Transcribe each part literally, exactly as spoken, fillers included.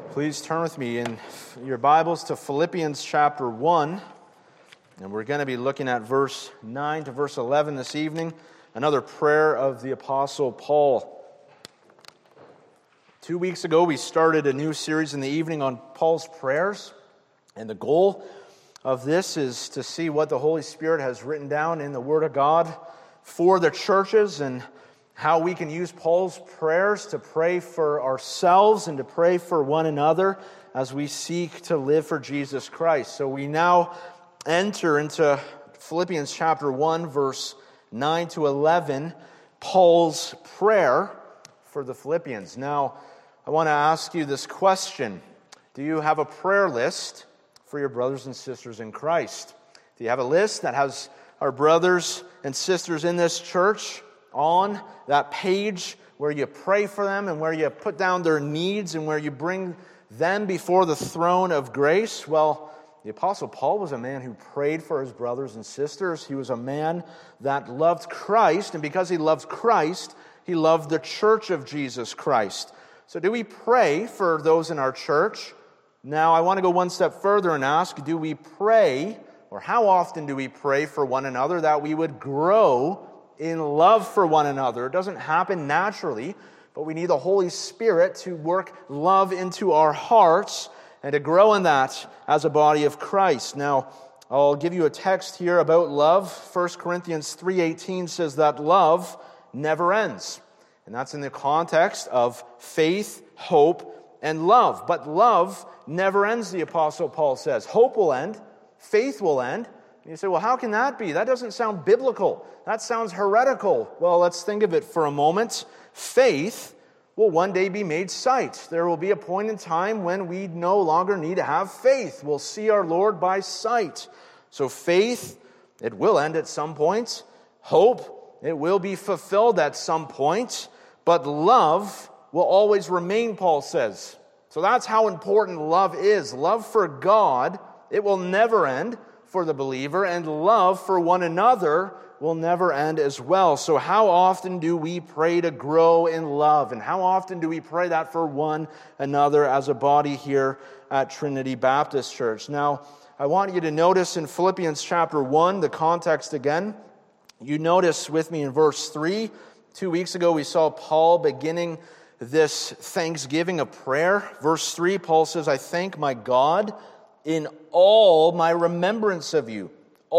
Please turn with me in your Bibles to Philippians chapter one, and we're going to be looking at verse nine to verse eleven this evening, another prayer of the Apostle Paul. Two weeks ago, we started a new series in the evening on Paul's prayers, and the goal of this is to see what the Holy Spirit has written down in the Word of God for the churches and how we can use Paul's prayers to pray for ourselves and to pray for one another as we seek to live for Jesus Christ. So we now enter into Philippians chapter one, verse nine to eleven, Paul's prayer for the Philippians. Now, I want to ask you this question. Do you have a prayer list for your brothers and sisters in Christ? Do you have a list that has our brothers and sisters in this church on that page where you pray for them and where you put down their needs and where you bring them before the throne of grace? Well, the Apostle Paul was a man who prayed for his brothers and sisters. He was a man that loved Christ, and because he loved Christ, he loved the church of Jesus Christ. So do we pray for those in our church? Now, I want to go one step further and ask, do we pray, or how often do we pray for one another that we would grow in love for one another? It doesn't happen naturally, but we need the Holy Spirit to work love into our hearts and to grow in that as a body of Christ. Now, I'll give you a text here about love. First Corinthians three eighteen says that love never ends. And that's in the context of faith, hope, and love. But love never ends, the Apostle Paul says. Hope will end. Faith will end. You say, well, how can that be? That doesn't sound biblical. That sounds heretical. Well, let's think of it for a moment. Faith will one day be made sight. There will be a point in time when we no longer need to have faith. We'll see our Lord by sight. So faith, it will end at some point. Hope, it will be fulfilled at some point. But love will always remain, Paul says. So that's how important love is. Love for God, it will never end for the believer, and love for one another will never end as well. So how often do we pray to grow in love? And how often do we pray that for one another as a body here at Trinity Baptist Church? Now, I want you to notice in Philippians chapter one, the context again. You notice with me in verse three, two weeks ago we saw Paul beginning this thanksgiving of prayer. Verse three, Paul says, I thank my God in all my remembrance of you,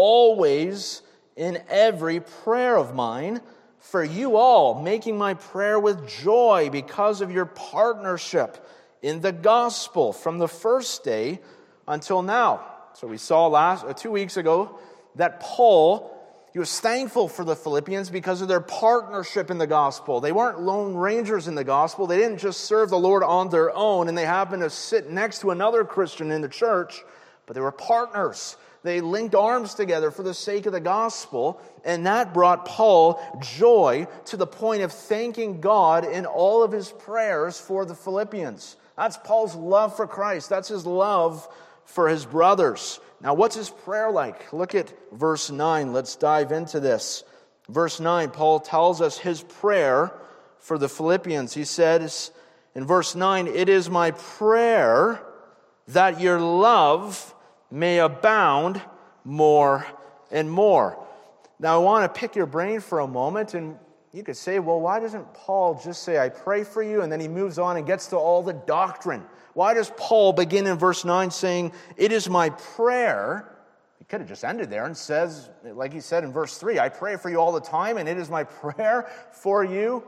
always in every prayer of mine, for you all, making my prayer with joy because of your partnership in the gospel from the first day until now. So we saw last uh, two weeks ago that Paul, he was thankful for the Philippians because of their partnership in the gospel. They weren't lone rangers in the gospel. They didn't just serve the Lord on their own and they happened to sit next to another Christian in the church, but they were partners. They linked arms together for the sake of the gospel, and that brought Paul joy to the point of thanking God in all of his prayers for the Philippians. That's Paul's love for Christ. That's his love for his brothers. Now, what's his prayer like? Look at verse nine. Let's dive into this. Verse nine, Paul tells us his prayer for the Philippians. He says in verse nine, it is my prayer that your love may abound more and more. Now, I want to pick your brain for a moment, and you could say, well, why doesn't Paul just say, I pray for you, and then he moves on and gets to all the doctrine? Why does Paul begin in verse nine saying, it is my prayer? He could have just ended there and says, like he said in verse three, I pray for you all the time, and it is my prayer for you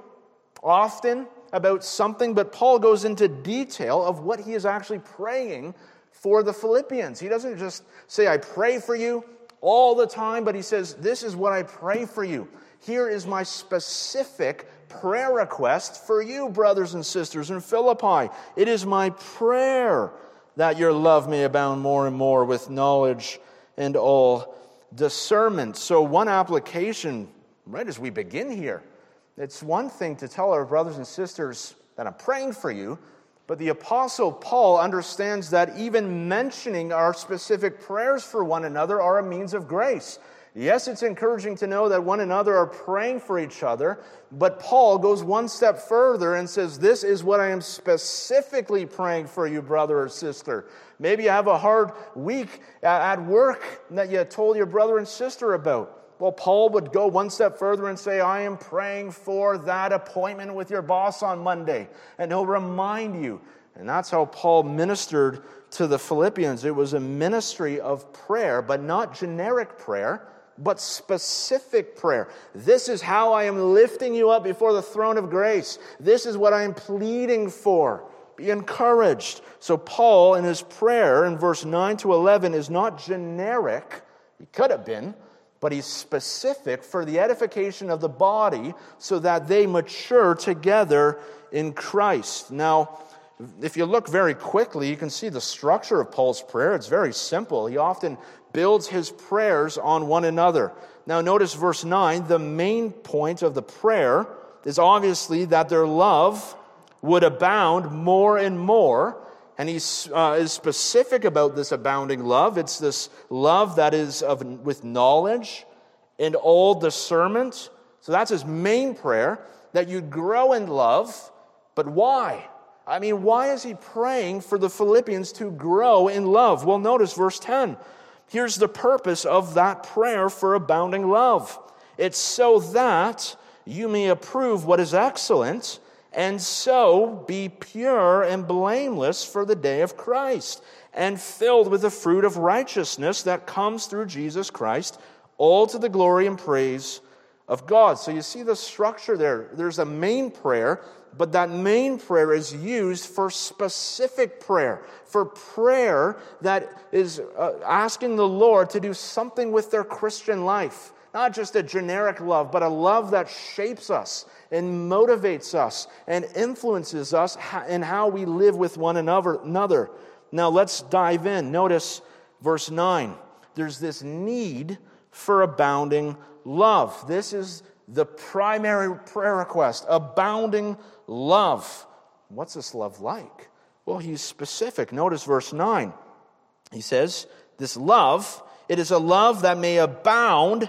often about something. But Paul goes into detail of what he is actually praying for the Philippians. He doesn't just say, I pray for you all the time, but he says, this is what I pray for you. Here is my specific prayer request for you, brothers and sisters in Philippi. It is my prayer that your love may abound more and more with knowledge and all discernment. So one application, right as we begin here, it's one thing to tell our brothers and sisters that I'm praying for you, but the Apostle Paul understands that even mentioning our specific prayers for one another are a means of grace. Yes, it's encouraging to know that one another are praying for each other, but Paul goes one step further and says, this is what I am specifically praying for you, brother or sister. Maybe you have a hard week at work that you told your brother and sister about. Well, Paul would go one step further and say, I am praying for that appointment with your boss on Monday. And he'll remind you. And that's how Paul ministered to the Philippians. It was a ministry of prayer, but not generic prayer, but specific prayer. This is how I am lifting you up before the throne of grace. This is what I am pleading for. Be encouraged. So Paul, in his prayer in verse nine to eleven, is not generic. He could have been, but he's specific for the edification of the body so that they mature together in Christ. Now, if you look very quickly, you can see the structure of Paul's prayer. It's very simple. He often builds his prayers on one another. Now, notice verse nine. The main point of the prayer is obviously that their love would abound more and more. And he uh, is specific about this abounding love. It's this love that is of with knowledge and all discernment. So that's his main prayer, that you grow in love. But why? I mean, why is he praying for the Philippians to grow in love? Well, notice verse ten. Here's the purpose of that prayer for abounding love. It's so that you may approve what is excellent, and so be pure and blameless for the day of Christ, and filled with the fruit of righteousness that comes through Jesus Christ, all to the glory and praise of God. So you see the structure there. There's a main prayer, but that main prayer is used for specific prayer, for prayer that is uh, asking the Lord to do something with their Christian life. Not just a generic love, but a love that shapes us and motivates us and influences us in how we live with one another. Now let's dive in. Notice verse nine. There's this need for abounding love. This is the primary prayer request, abounding love. What's this love like? Well, he's specific. Notice verse nine. He says, this love, it is a love that may abound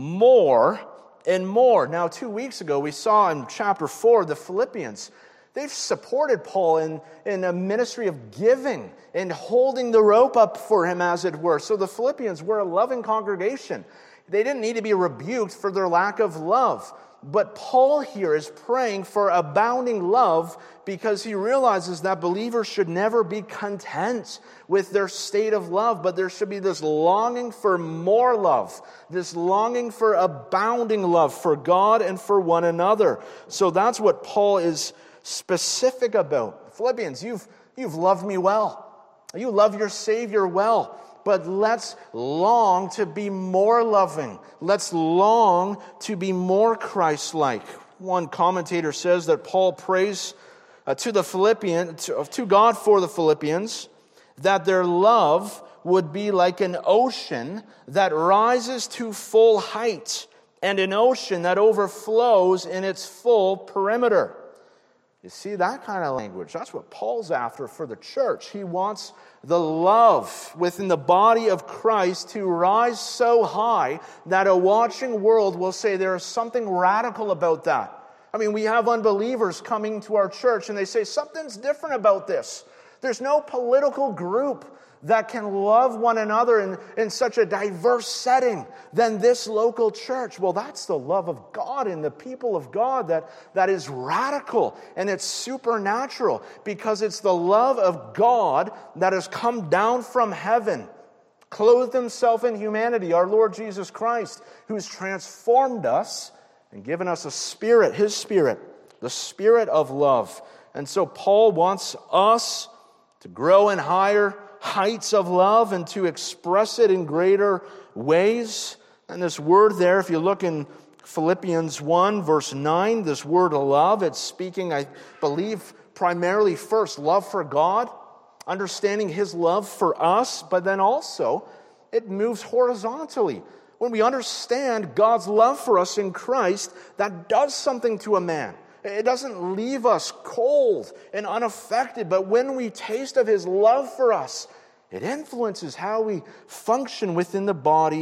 more and more. Now, two weeks ago, we saw in chapter four, the Philippians, they've supported Paul in, in a ministry of giving and holding the rope up for him, as it were. So the Philippians were a loving congregation. They didn't need to be rebuked for their lack of love. But Paul here is praying for abounding love because he realizes that believers should never be content with their state of love, but there should be this longing for more love, this longing for abounding love for God and for one another. So that's what Paul is specific about. Philippians, you've, you've loved me well. You love your Savior well. But let's long to be more loving. Let's long to be more Christ-like. One commentator says that Paul prays uh, to the Philippians, to, to God for the Philippians, that their love would be like an ocean that rises to full height and an ocean that overflows in its full perimeter. You see, that kind of language, that's what Paul's after for the church. He wants the love within the body of Christ to rise so high that a watching world will say there is something radical about that. I mean, we have unbelievers coming to our church and they say, something's different about this. There's no political group that can love one another in, in such a diverse setting than this local church. Well, that's the love of God and the people of God that, that is radical and it's supernatural because it's the love of God that has come down from heaven, clothed himself in humanity, our Lord Jesus Christ, who's transformed us and given us a spirit, his spirit, the spirit of love. And so Paul wants us to grow in higher heights of love and to express it in greater ways. And this word there, if you look in Philippians one, verse nine, this word love, it's speaking, I believe, primarily first, love for God, understanding his love for us, but then also it moves horizontally. When we understand God's love for us in Christ, that does something to a man. It doesn't leave us cold and unaffected, but when we taste of his love for us, it influences how we function within the body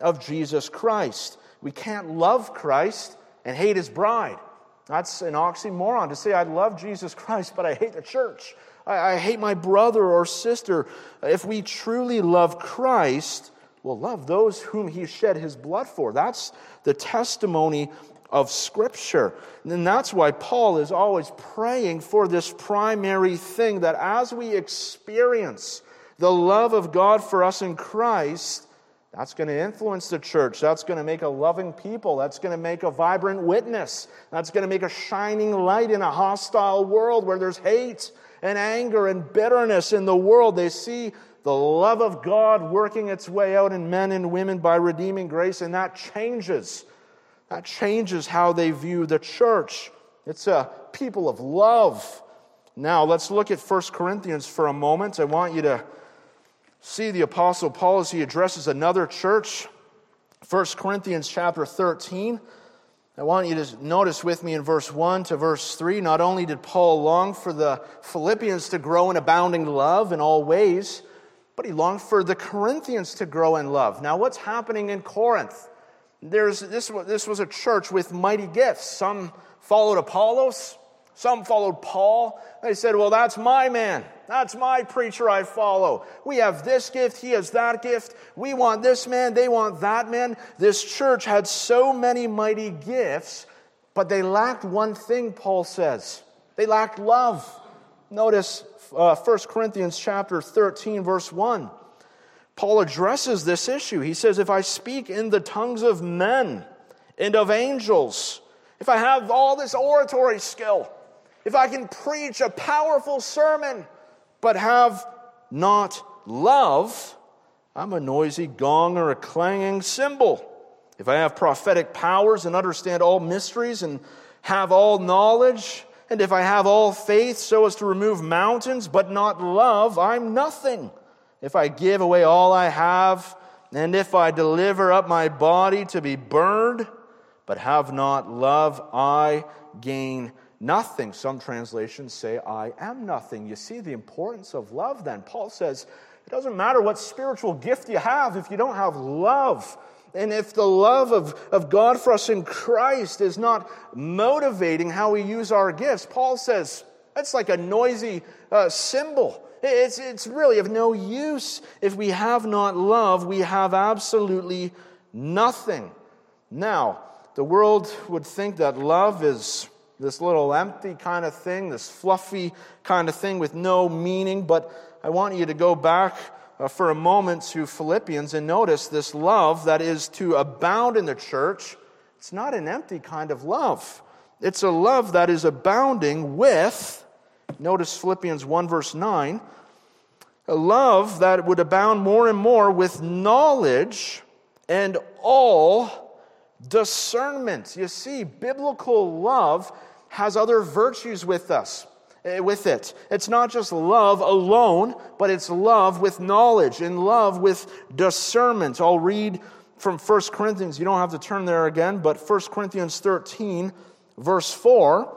of Jesus Christ. We can't love Christ and hate his bride. That's an oxymoron to say I love Jesus Christ, but I hate the church. I, I hate my brother or sister. If we truly love Christ, we'll love those whom he shed his blood for. That's the testimony of Scripture. And that's why Paul is always praying for this primary thing, that as we experience the love of God for us in Christ, that's going to influence the church. That's going to make a loving people. That's going to make a vibrant witness. That's going to make a shining light in a hostile world where there's hate and anger and bitterness in the world. They see the love of God working its way out in men and women by redeeming grace, and that changes. That changes how they view the church. It's a people of love. Now, let's look at First Corinthians for a moment. I want you to see the Apostle Paul as he addresses another church. First Corinthians chapter thirteen. I want you to notice with me in verse one to verse three, not only did Paul long for the Philippians to grow in abounding love in all ways, but he longed for the Corinthians to grow in love. Now, what's happening in Corinth? There's this, this was a church with mighty gifts. Some followed Apollos. Some followed Paul. They said, well, that's my man. That's my preacher I follow. We have this gift. He has that gift. We want this man. They want that man. This church had so many mighty gifts, but they lacked one thing, Paul says. They lacked love. Notice uh, First Corinthians chapter thirteen, verse one. Paul addresses this issue. He says, if I speak in the tongues of men and of angels, if I have all this oratory skill, if I can preach a powerful sermon, but have not love, I'm a noisy gong or a clanging cymbal. If I have prophetic powers and understand all mysteries and have all knowledge, and if I have all faith so as to remove mountains, but not love, I'm nothing. If I give away all I have, and if I deliver up my body to be burned, but have not love, I gain nothing. Some translations say, I am nothing. You see the importance of love then. Paul says, it doesn't matter what spiritual gift you have if you don't have love. And if the love of, of God for us in Christ is not motivating how we use our gifts, Paul says, that's like a noisy uh, cymbal. It's, it's really of no use. If we have not love, we have absolutely nothing. Now, the world would think that love is this little empty kind of thing, this fluffy kind of thing with no meaning. But I want you to go back uh, for a moment to Philippians and notice this love that is to abound in the church. It's not an empty kind of love. It's a love that is abounding with, notice Philippians one verse nine, a love that would abound more and more with knowledge and all discernment. You see, biblical love has other virtues with us, with it. It's not just love alone, but it's love with knowledge and love with discernment. I'll read from First Corinthians. You don't have to turn there again, but First Corinthians thirteen, verse four,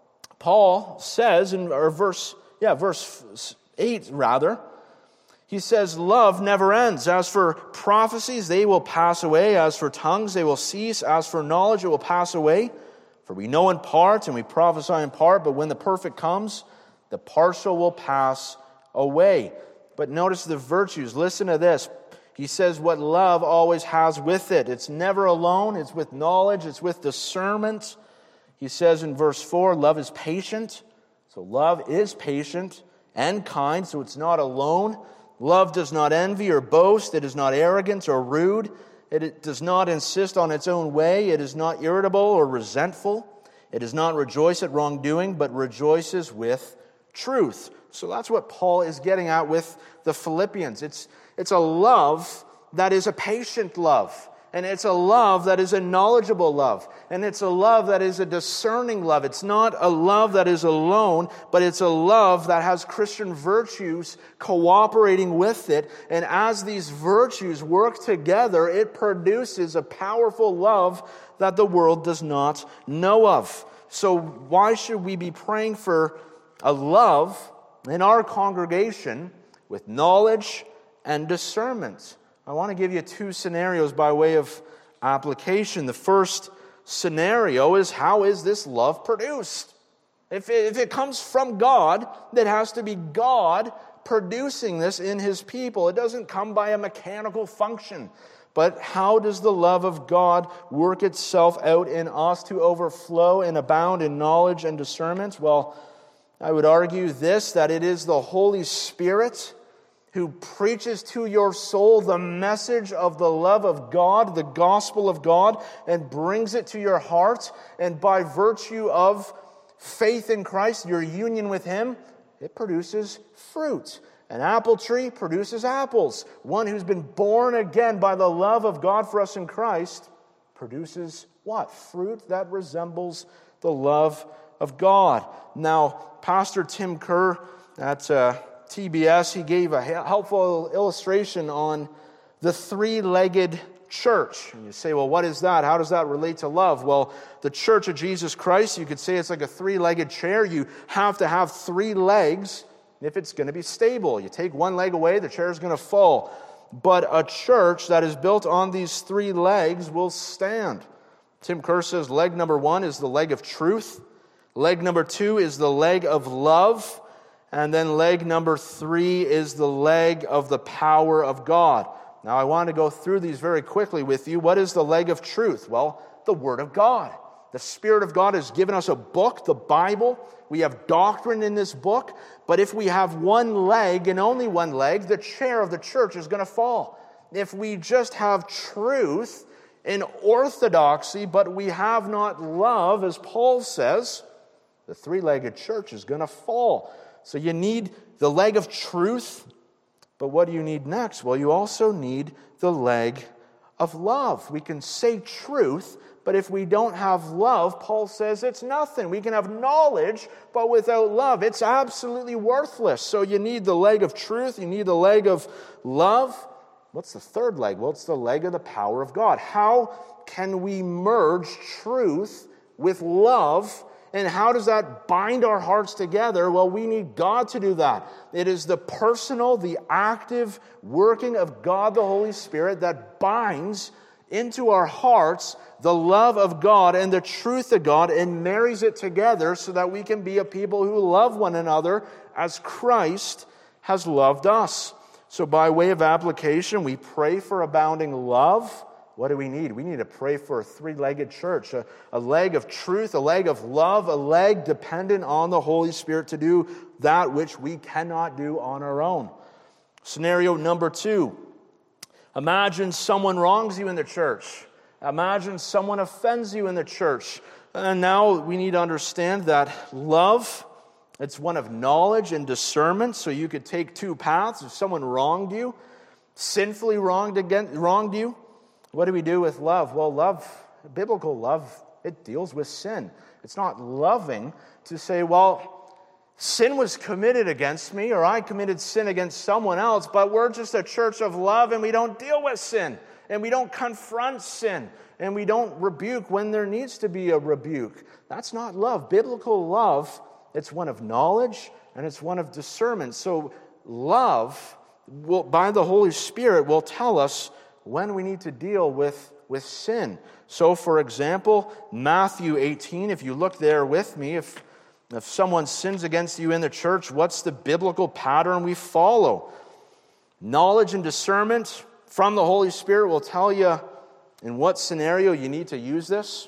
Paul says, in or verse, yeah, verse eight rather, he says, love never ends. As for prophecies, they will pass away. As for tongues, they will cease. As for knowledge, it will pass away. For we know in part and we prophesy in part, but when the perfect comes, the partial will pass away. But notice the virtues. Listen to this. He says what love always has with it. It's never alone. It's with knowledge. It's with discernment. He says in verse four, love is patient. So love is patient and kind, so it's not alone. Love does not envy or boast. It is not arrogant or rude. It does not insist on its own way. It is not irritable or resentful. It does not rejoice at wrongdoing, but rejoices with truth. So that's what Paul is getting at with the Philippians. It's, it's a love that is a patient love. And it's a love that is a knowledgeable love. And it's a love that is a discerning love. It's not a love that is alone, but it's a love that has Christian virtues cooperating with it. And as these virtues work together, it produces a powerful love that the world does not know of. So why should we be praying for a love in our congregation with knowledge and discernment? I want to give you two scenarios by way of application. The first scenario is, how is this love produced? If it, if it comes from God, that has to be God producing this in His people. It doesn't come by a mechanical function. But how does the love of God work itself out in us to overflow and abound in knowledge and discernment? Well, I would argue this, that it is the Holy Spirit who preaches to your soul the message of the love of God, the gospel of God, and brings it to your heart. And by virtue of faith in Christ, your union with Him, it produces fruit. An apple tree produces apples. One who's been born again by the love of God for us in Christ produces what? Fruit that resembles the love of God. Now, Pastor Tim Kerr at uh, T B S, he gave a helpful illustration on the three-legged church. And you say, well, what is that? How does that relate to love? Well, the Church of Jesus Christ, you could say it's like a three-legged chair. You have to have three legs if it's going to be stable. You take one leg away, the chair is going to fall. But a church that is built on these three legs will stand. Tim Kerr says leg number one is the leg of truth. Leg number two is the leg of love. And then leg number three is the leg of the power of God. Now, I want to go through these very quickly with you. What is the leg of truth? Well, the Word of God. The Spirit of God has given us a book, the Bible. We have doctrine in this book. But if we have one leg and only one leg, the chair of the church is going to fall. If we just have truth and orthodoxy, but we have not love, as Paul says, the three-legged church is going to fall. So you need the leg of truth, but what do you need next? Well, you also need the leg of love. We can say truth, but if we don't have love, Paul says it's nothing. We can have knowledge, but without love, it's absolutely worthless. So you need the leg of truth, you need the leg of love. What's the third leg? Well, it's the leg of the power of God. How can we merge truth with love? And how does that bind our hearts together? Well, we need God to do that. It is the personal, the active working of God, the Holy Spirit, that binds into our hearts the love of God and the truth of God and marries it together so that we can be a people who love one another as Christ has loved us. So by way of application, we pray for abounding love. What do we need? We need to pray for a three-legged church, a, a leg of truth, a leg of love, a leg dependent on the Holy Spirit to do that which we cannot do on our own. Scenario number two. Imagine someone wrongs you in the church. Imagine someone offends you in the church. And now we need to understand that love, it's one of knowledge and discernment, so you could take two paths. If someone wronged you, sinfully wronged against, wronged you, what do we do with love? Well, love, biblical love, it deals with sin. It's not loving to say, well, sin was committed against me, or I committed sin against someone else, but we're just a church of love and we don't deal with sin, and we don't confront sin, and we don't rebuke when there needs to be a rebuke. That's not love. Biblical love, it's one of knowledge and it's one of discernment. So love, will, by the Holy Spirit, will tell us when we need to deal with, with sin. So, for example, Matthew eighteen, if you look there with me, if, if someone sins against you in the church, what's the biblical pattern we follow? Knowledge and discernment from the Holy Spirit will tell you in what scenario you need to use this.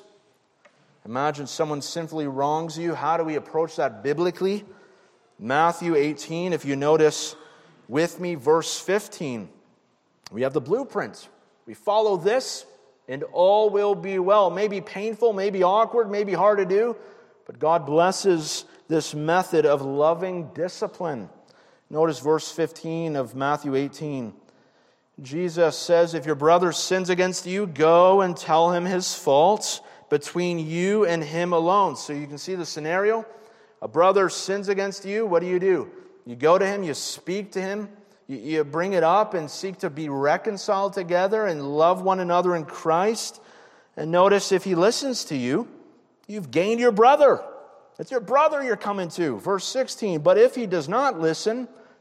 Imagine someone sinfully wrongs you. How do we approach that biblically? Matthew eighteen, if you notice with me, verse fifteen. We have the blueprint. We follow this, and all will be well. Maybe painful, maybe awkward, maybe hard to do, but God blesses this method of loving discipline. Notice verse fifteen of Matthew eighteen. Jesus says, if your brother sins against you, go and tell him his fault between you and him alone. So you can see the scenario. A brother sins against you, what do you do? You go to him, you speak to him, you bring it up and seek to be reconciled together and love one another in Christ. And notice if he listens to you, you've gained your brother. It's your brother you're coming to. Verse sixteen, but if he does not listen,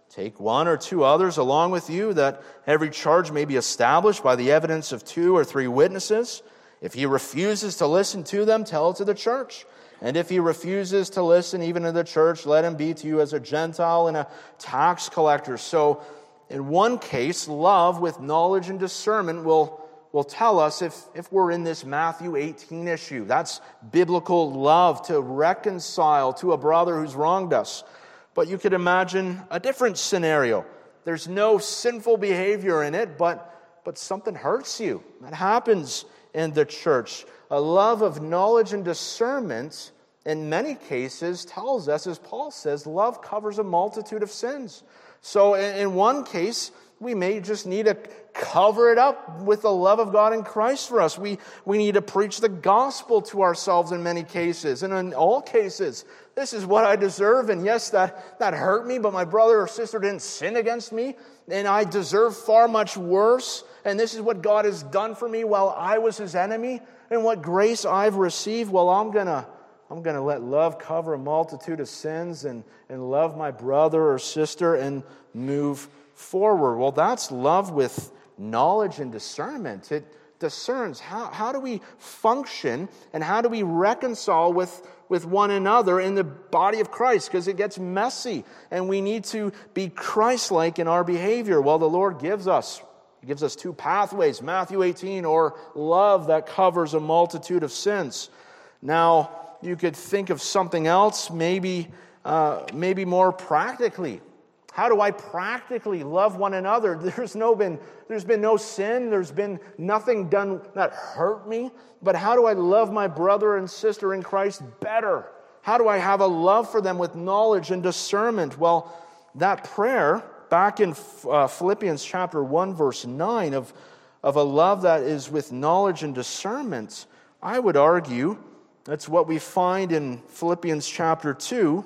Take one or two others along with you, that every charge may be established by the evidence of two or three witnesses. If he refuses to listen to them, tell it to the church. And if he refuses to listen even to the church, let him be to you as a Gentile and a tax collector. So in one case, love with knowledge and discernment will, will tell us if, if we're in this Matthew eighteen issue. That's biblical love, to reconcile to a brother who's wronged us. But you could imagine a different scenario. There's no sinful behavior in it, but, but something hurts you. That happens in the church. A love of knowledge and discernment, in many cases, tells us, as Paul says, love covers a multitude of sins. So in one case, we may just need to cover it up with the love of God in Christ for us. We, we need to preach the gospel to ourselves in many cases. And in all cases, this is what I deserve. And yes, that, that hurt me, but my brother or sister didn't sin against me. And I deserve far much worse. And this is what God has done for me while I was his enemy. And what grace I've received. Well, I'm going to I'm going to let love cover a multitude of sins and, and love my brother or sister and move forward. Well, that's love with knowledge and discernment. It discerns how, how do we function and how do we reconcile with, with one another in the body of Christ, because it gets messy and we need to be Christ-like in our behavior. Well, the Lord gives us He gives us two pathways, Matthew eighteen, or love that covers a multitude of sins. Now, you could think of something else, maybe, uh, maybe more practically. How do I practically love one another? There's no been, there's been no sin. There's been nothing done that hurt me. But how do I love my brother and sister in Christ better? How do I have a love for them with knowledge and discernment? Well, that prayer, back in uh, Philippians chapter one, verse nine, of, of a love that is with knowledge and discernment, I would argue that's what we find in Philippians chapter two,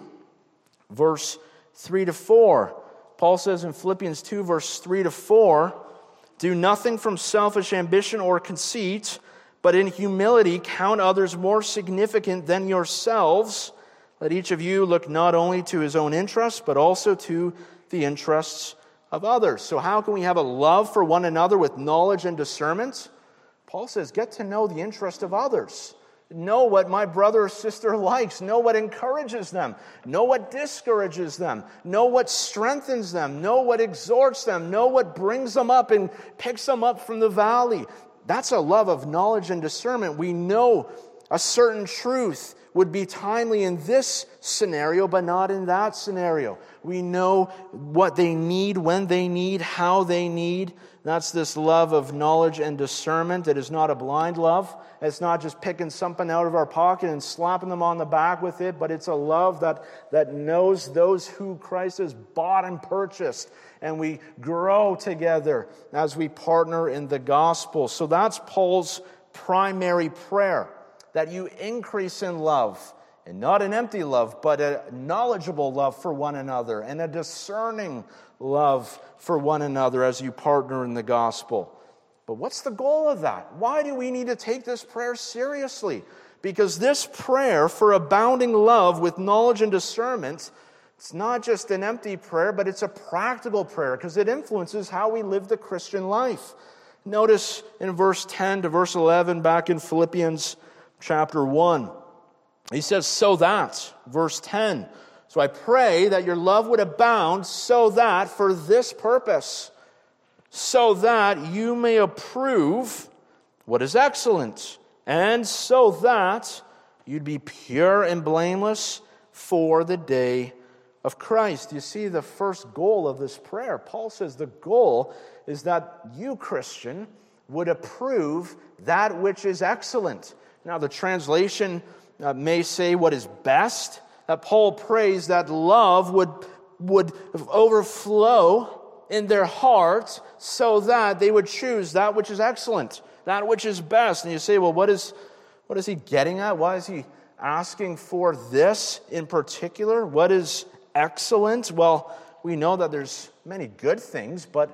verse three to four. Paul says in Philippians two, verse three to four, "Do nothing from selfish ambition or conceit, but in humility count others more significant than yourselves. Let each of you look not only to his own interests, but also to the interests of others." So how can we have a love for one another with knowledge and discernment? Paul says, get to know the interest of others. Know what my brother or sister likes. Know what encourages them. Know what discourages them. Know what strengthens them. Know what exhorts them. Know what brings them up and picks them up from the valley. That's a love of knowledge and discernment. We know a certain truth would be timely in this scenario, but not in that scenario. We know what they need, when they need, how they need. That's this love of knowledge and discernment. It is not a blind love. It's not just picking something out of our pocket and slapping them on the back with it, but it's a love that, that knows those who Christ has bought and purchased. And we grow together as we partner in the gospel. So that's Paul's primary prayer, that you increase in love, and not an empty love, but a knowledgeable love for one another and a discerning love for one another as you partner in the gospel. But what's the goal of that? Why do we need to take this prayer seriously? Because this prayer for abounding love with knowledge and discernment, it's not just an empty prayer, but it's a practical prayer because it influences how we live the Christian life. Notice in verse ten to verse eleven back in Philippians chapter one. He says, so that, verse ten, so I pray that your love would abound so that for this purpose, so that you may approve what is excellent, and so that you'd be pure and blameless for the day of Christ. You see the first goal of this prayer. Paul says the goal is that you, Christian, would approve that which is excellent. Now, the translation uh, may say what is best. That Paul prays that love would, would overflow in their hearts so that they would choose that which is excellent, that which is best. And you say, well, what is, what is he getting at? Why is he asking for this in particular? What is excellent? Well, we know that there's many good things, but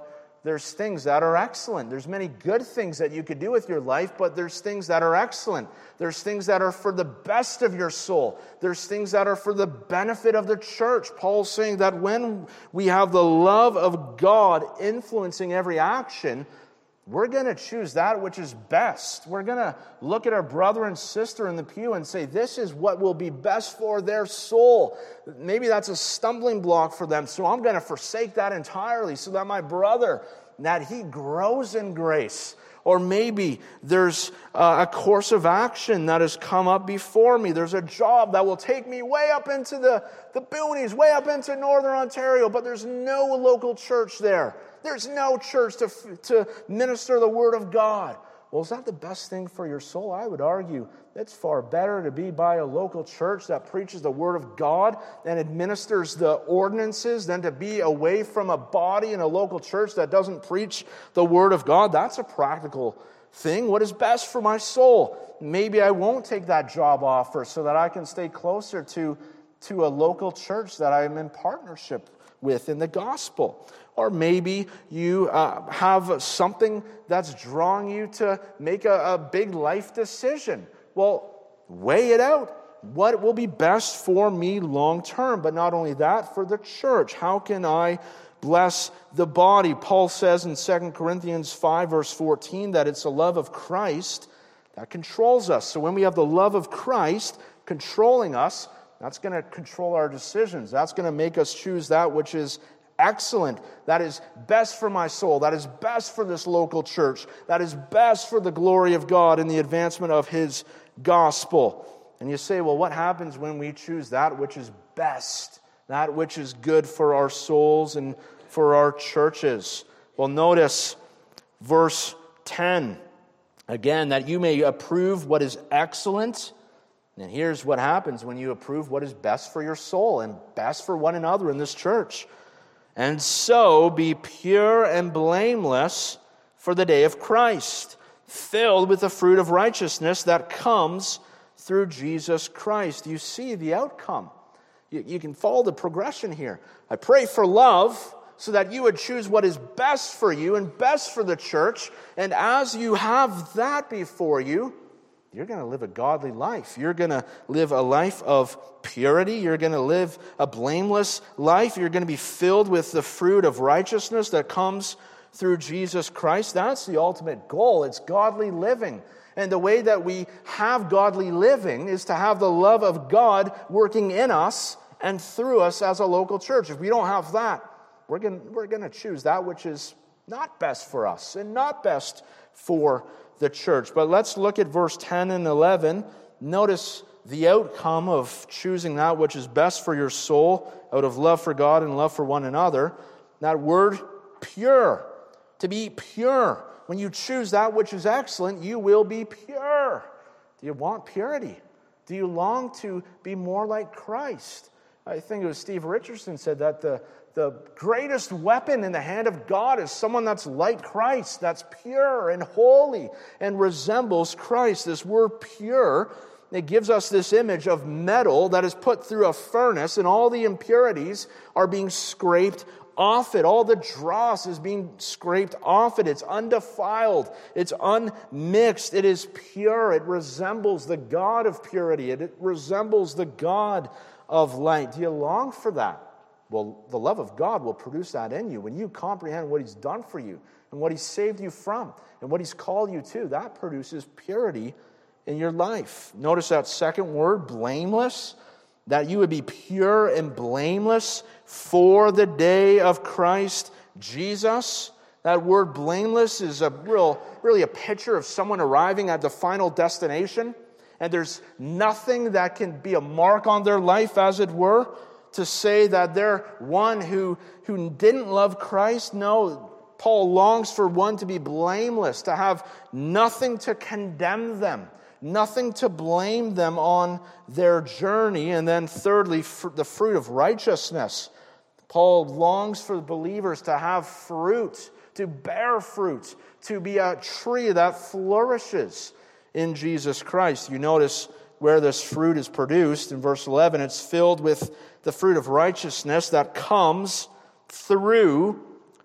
There's things that are excellent. There's many good things that you could do with your life, but there's things that are excellent. There's things that are for the best of your soul. There's things that are for the benefit of the church. Paul's saying that when we have the love of God influencing every action, we're going to choose that which is best. We're going to look at our brother and sister in the pew and say, this is what will be best for their soul. Maybe that's a stumbling block for them, so I'm going to forsake that entirely so that my brother, that he grows in grace. Or maybe there's a course of action that has come up before me. There's a job that will take me way up into the, the boonies, way up into northern Ontario, but there's no local church there. There's no church to, to minister the Word of God. Well, is that the best thing for your soul? I would argue it's far better to be by a local church that preaches the Word of God and administers the ordinances than to be away from a body in a local church that doesn't preach the Word of God. That's a practical thing. What is best for my soul? Maybe I won't take that job offer so that I can stay closer to, to a local church that I'm in partnership with in the gospel. Or maybe you uh, have something that's drawing you to make a, a big life decision. Well, weigh it out. What will be best for me long term? But not only that, for the church. How can I bless the body? Paul says in Second Corinthians five, verse fourteen, that it's the love of Christ that controls us. So when we have the love of Christ controlling us, that's going to control our decisions. That's going to make us choose that which is excellent, that is best for my soul, that is best for this local church, that is best for the glory of God and the advancement of His gospel. And you say, well, what happens when we choose that which is best, that which is good for our souls and for our churches? Well, notice verse ten. Again, that you may approve what is excellent. And here's what happens when you approve what is best for your soul and best for one another in this church. And so be pure and blameless for the day of Christ, filled with the fruit of righteousness that comes through Jesus Christ. You see the outcome. You, you can follow the progression here. I pray for love so that you would choose what is best for you and best for the church. And as you have that before you, you're going to live a godly life. You're going to live a life of purity. You're going to live a blameless life. You're going to be filled with the fruit of righteousness that comes through Jesus Christ. That's the ultimate goal. It's godly living. And the way that we have godly living is to have the love of God working in us and through us as a local church. If we don't have that, we're going, we're going to choose that which is not best for us and not best for the church. But let's look at verse ten and eleven. Notice the outcome of choosing that which is best for your soul out of love for God and love for one another. That word, pure. To be pure. When you choose that which is excellent, you will be pure. Do you want purity? Do you long to be more like Christ? I think it was Steve Richardson said that the The greatest weapon in the hand of God is someone that's like Christ, that's pure and holy and resembles Christ. This word pure, it gives us this image of metal that is put through a furnace and all the impurities are being scraped off it. All the dross is being scraped off it. It's undefiled. It's unmixed. It is pure. It resembles the God of purity. It, it resembles the God of light. Do you long for that? Well, the love of God will produce that in you. When you comprehend what He's done for you and what He's saved you from and what He's called you to, that produces purity in your life. Notice that second word, blameless, that you would be pure and blameless for the day of Christ Jesus. That word blameless is a real, really a picture of someone arriving at the final destination, and there's nothing that can be a mark on their life, as it were, to say that they're one who, who didn't love Christ. No, Paul longs for one to be blameless, to have nothing to condemn them, nothing to blame them on their journey. And then thirdly, the fruit of righteousness. Paul longs for believers to have fruit, to bear fruit, to be a tree that flourishes in Jesus Christ. You notice where this fruit is produced. In verse eleven, it's filled with the fruit of righteousness that comes through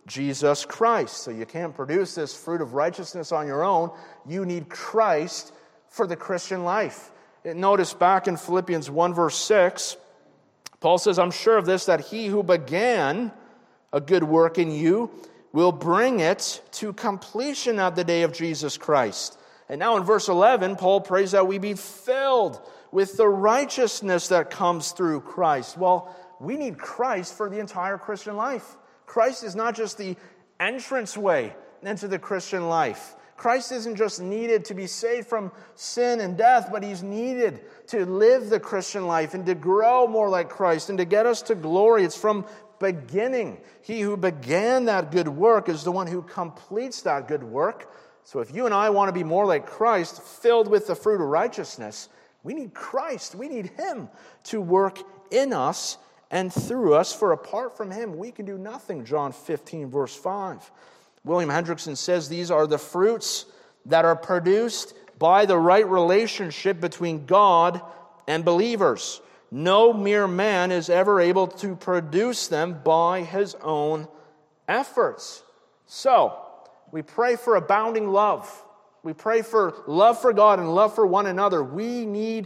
Jesus Christ. So you can't produce this fruit of righteousness on your own. You need Christ for the Christian life. Notice back in Philippians one verse six, Paul says, I'm sure of this, that he who began a good work in you will bring it to completion at the day of Jesus Christ. And now in verse eleven, Paul prays that we be filled with the righteousness that comes through Christ. Well, we need Christ for the entire Christian life. Christ is not just the entranceway into the Christian life. Christ isn't just needed to be saved from sin and death, but he's needed to live the Christian life and to grow more like Christ and to get us to glory. It's from beginning. He who began that good work is the one who completes that good work. So if you and I want to be more like Christ, filled with the fruit of righteousness, we need Christ. We need him to work in us and through us, for apart from him, we can do nothing. John fifteen, verse five. William Hendrickson says these are the fruits that are produced by the right relationship between God and believers. No mere man is ever able to produce them by his own efforts. So, we pray for abounding love. We pray for love for God and love for one another. We need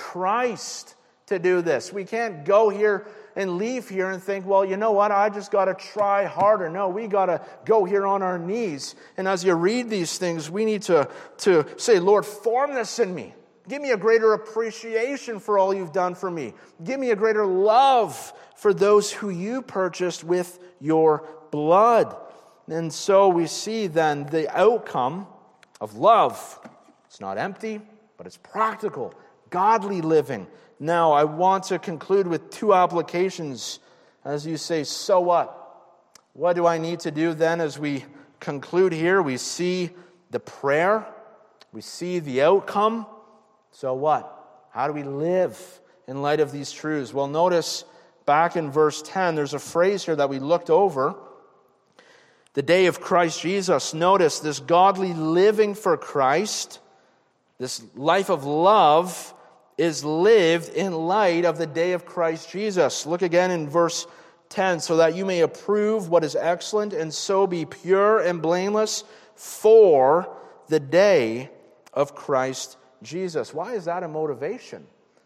Christ to do this. We can't go here and leave here and think, well, you know what, I just got to try harder. No, we got to go here on our knees. And as you read these things, we need to, to say, Lord, form this in me. Give me a greater appreciation for all you've done for me. Give me a greater love for those who you purchased with your blood. And so we see then the outcome of love. It's not empty, but it's practical, godly living. Now, I want to conclude with two applications. As you say, so what? What do I need to do then as we conclude here? We see the prayer. We see the outcome. So what? How do we live in light of these truths? Well, notice back in verse ten, there's a phrase here that we looked over. The day of Christ Jesus. Notice this godly living for Christ, this life of love, is lived in light of the day of Christ Jesus. Look again in verse ten. So that you may approve what is excellent, and so be pure and blameless for the day of Christ Jesus. Why is that a motivation?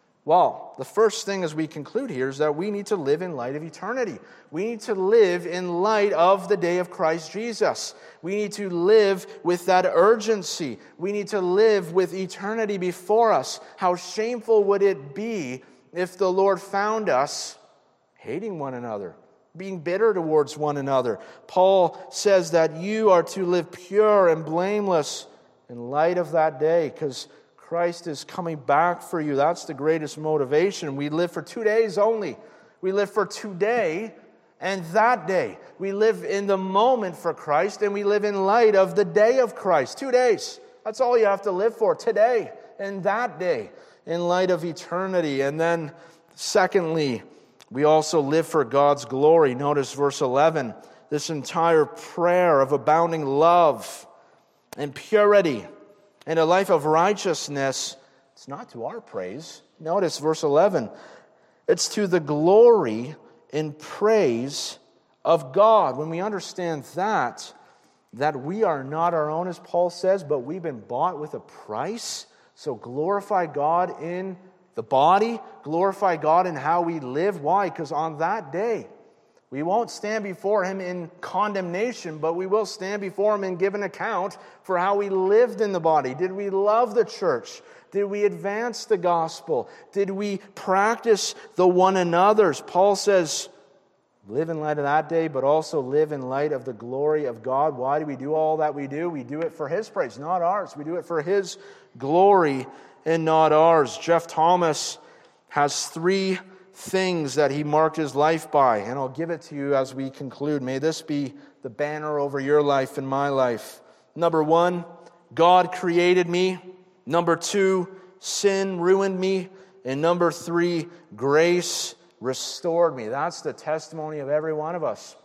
Well, the first thing as we conclude here is that we need to live in light of eternity. We need to live in light of the day of Christ Jesus. We need to live with that urgency. We need to live with eternity before us. How shameful would it be if the Lord found us hating one another, being bitter towards one another? Paul says that you are to live pure and blameless in light of that day, because Christ is coming back for you. That's the greatest motivation. We live for two days only. We live for today and that day. We live in the moment for Christ, and we live in light of the day of Christ. Two days. That's all you have to live for. Today and that day, in light of eternity. And then, secondly, we also live for God's glory. Notice verse eleven. This entire prayer of abounding love and purity and a life of righteousness, it's not to our praise. Notice verse eleven. It's to the glory and praise of God. When we understand that, that we are not our own, as Paul says, but we've been bought with a price. So glorify God in the body. Glorify God in how we live. Why? Because on that day, we won't stand before him in condemnation, but we will stand before him and give an account for how we lived in the body. Did we love the church? Did we advance the gospel? Did we practice the one another's? Paul says, live in light of that day, but also live in light of the glory of God. Why do we do all that we do? We do it for his praise, not ours. We do it for his glory and not ours. Jeff Thomas has three things that he marked his life by, and I'll give it to you as we conclude. May this be the banner over your life and my life. Number one, God created me. Number two, sin ruined me. And number three, grace restored me. That's the testimony of every one of us.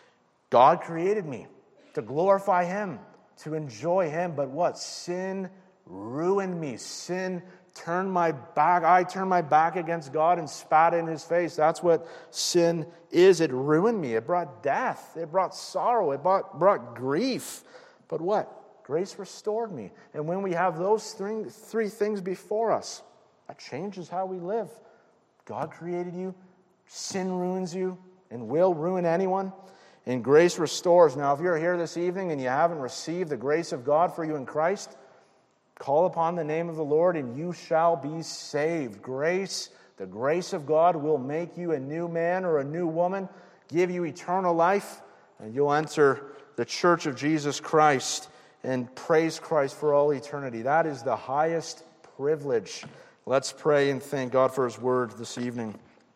God created me to glorify him, to enjoy him, but what? Sin ruined me. Sin turned my back, I turned my back against God and spat in his face. That's what sin is. It ruined me. It brought death. It brought sorrow. It brought, brought grief. But what? Grace restored me. And when we have those three, three things before us, that changes how we live. God created you. Sin ruins you and will ruin anyone. And grace restores. Now, if you're here this evening and you haven't received the grace of God for you in Christ, call upon the name of the Lord and you shall be saved. Grace, the grace of God will make you a new man or a new woman, give you eternal life, and you'll enter the church of Jesus Christ and praise Christ for all eternity. That is the highest privilege. Let's pray and thank God for his word this evening.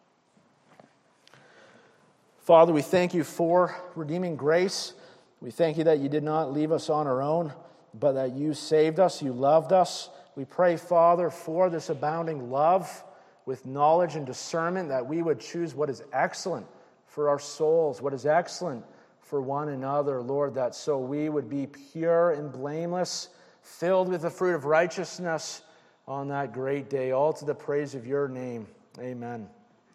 Father, we thank you for redeeming grace. We thank you that you did not leave us on our own, but that you saved us, you loved us. We pray, Father, for this abounding love with knowledge and discernment, that we would choose what is excellent for our souls, what is excellent for one another, Lord, that so we would be pure and blameless, filled with the fruit of righteousness on that great day, all to the praise of your name. Amen.